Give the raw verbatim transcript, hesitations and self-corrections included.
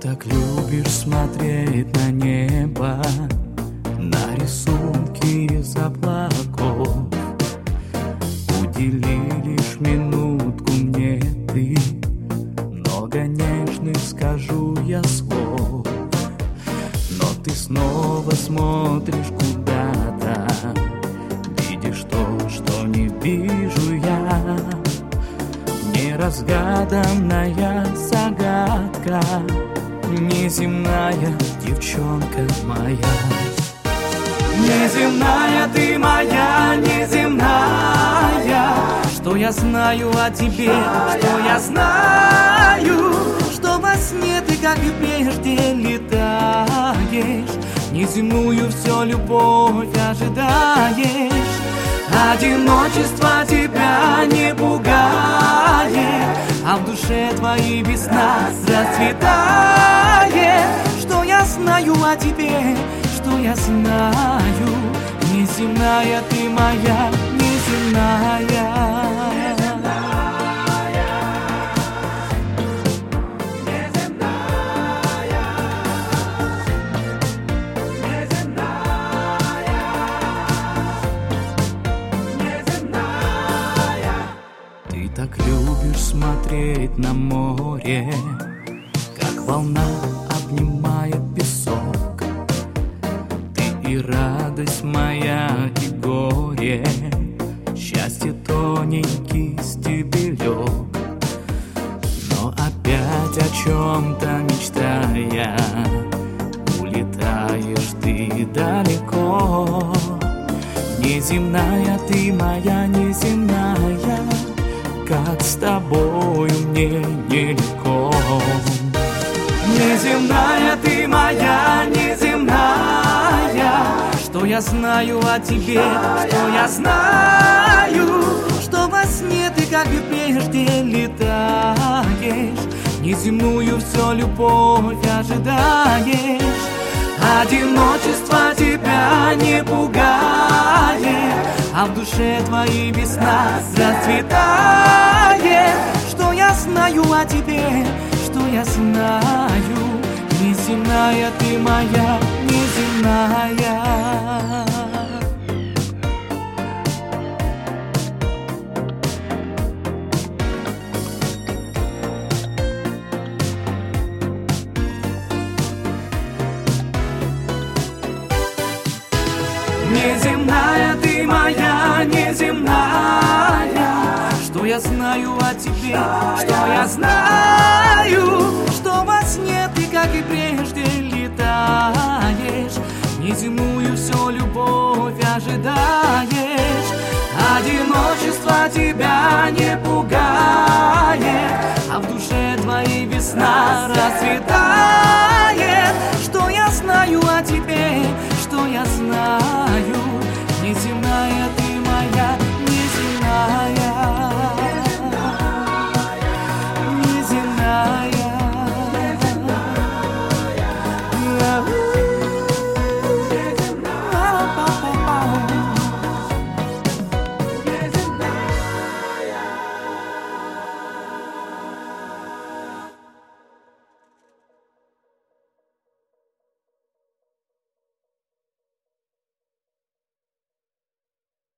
так любишь смотреть на небо, на рисунки из облаков. Удели лишь минутку мне ты, много нежных скажу я слов. Но ты снова смотришь куда-то, видишь то, что не вижу я. Неразгаданная загадка, неземная девчонка моя. Неземная ты моя, неземная. Что я знаю о тебе, что я знаю, что во сне ты, как и прежде, летаешь. Неземную все любовь ожидаешь. Одиночество тебя не пугает, а в душе твоей весна расцветает. Что я знаю о тебе, что я знаю, неземная ты моя, неземная. Ты так любишь смотреть на море, как волна обнимает песок. Ты и радость моя, и горе, счастье тоненький стебелек. Но опять о чем-то мечтая, улетаешь ты далеко. Неземная ты моя, неземная, как с тобою мне нелегко. Неземная ты моя, неземная. Что я знаю о тебе, что я знаю, что во сне ты, как и прежде, летаешь. Неземную все любовь ожидаешь. Одиночество тебя не пугает, а в душе твоей весна расцветает. Что я знаю о тебе, что я знаю, неземная ты моя, неземная. Неземная ты моя, неземная. Что я знаю о тебе, что я знаю, что во сне ты, как и прежде, летаешь. Неземную все любовь ожидаешь. Одиночество тебя не пугает, а в душе твоей весна расцветает. Что я знаю о тебе, что я знаю,